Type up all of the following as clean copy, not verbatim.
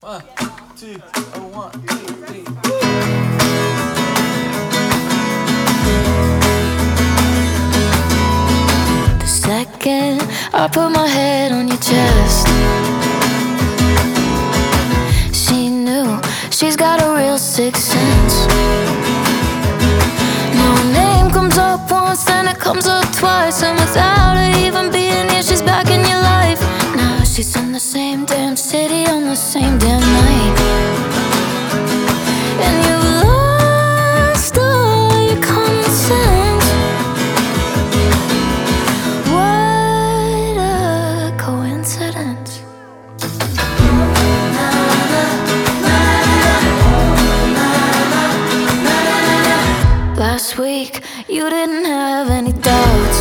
One, two, oh, 1, 2, 3. The second I put my head on your chest, she knew she's got a real sixth sense. No name comes up once, then it comes up twice, and without her even being here, she's back in your life. Now she's in the same damn city on the same damn night, and you've lost all your common sense. What a coincidence. Last week, you didn't have any doubts.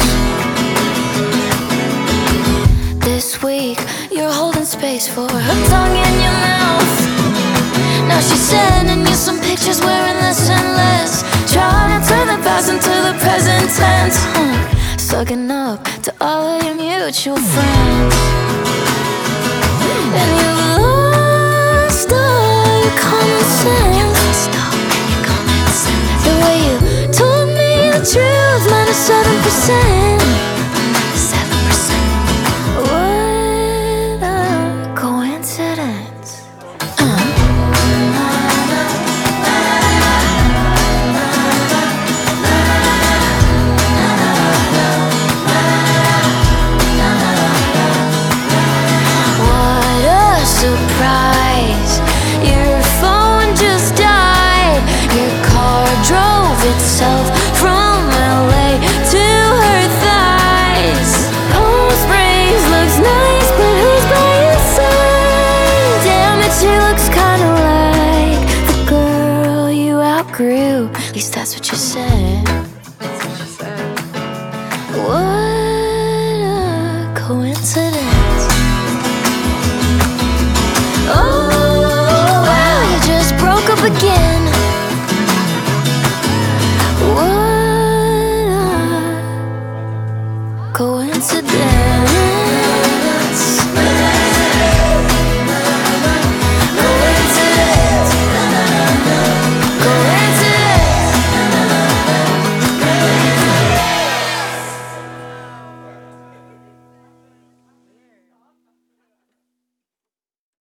This week, you're holding space for her tongue in your mouth. Now she's sending you some pictures wearing less and less, trying to turn the past into the present tense, sucking up to all of your mutual friends. And you've lost all your common sense. The way you told me the truth, -7%. What a coincidence. What a surprise. Your phone just died. Your car drove itself from LA to her thighs. Palm Springs looks nice, but who's by your side? Damn it, she looks kinda like the girl you outgrew. At least that's what you said. What a coincidence.